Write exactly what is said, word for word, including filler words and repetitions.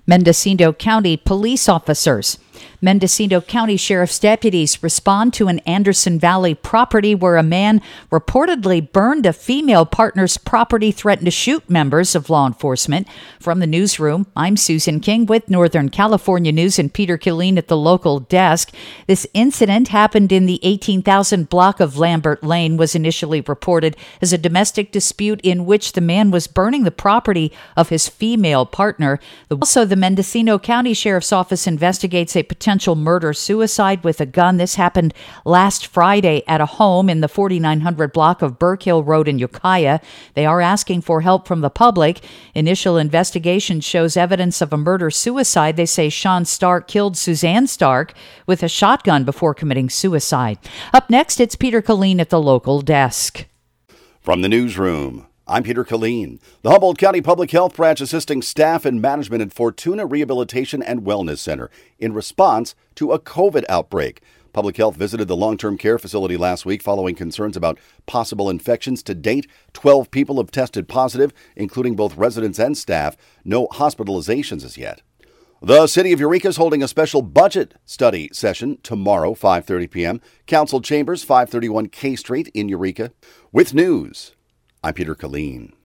Mendocino County police officers. Mendocino County Sheriff's deputies respond to an Anderson Valley property where a man reportedly burned a female partner's property, threatened to shoot members of law enforcement. From the newsroom, I'm Susan King with Northern California News and Peter Killeen at the local desk. This incident happened in the eighteen thousand block of Lambert Lane, was initially reported as a domestic dispute in which the man was burning the property of his female partner. Also, the Mendocino County Sheriff's Office investigates a potential murder-suicide with a gun. This happened last Friday at a home in the forty-nine hundred block of Burke Hill Road in Ukiah. They are asking for help from the public. Initial investigation shows evidence of a murder-suicide. They say Sean Stark killed Suzanne Stark with a shotgun before committing suicide. Up next, it's Peter Killeen at the local desk. From the newsroom, I'm Peter Killeen. The Humboldt County Public Health Branch assisting staff and management at Fortuna Rehabilitation and Wellness Center in response to a COVID outbreak. Public Health visited the long-term care facility last week following concerns about possible infections. To date, twelve people have tested positive, including both residents and staff. No hospitalizations as yet. The City of Eureka is holding a special budget study session tomorrow, five thirty p.m. Council Chambers, five thirty-one K Street in Eureka. With news, I'm Peter Killeen.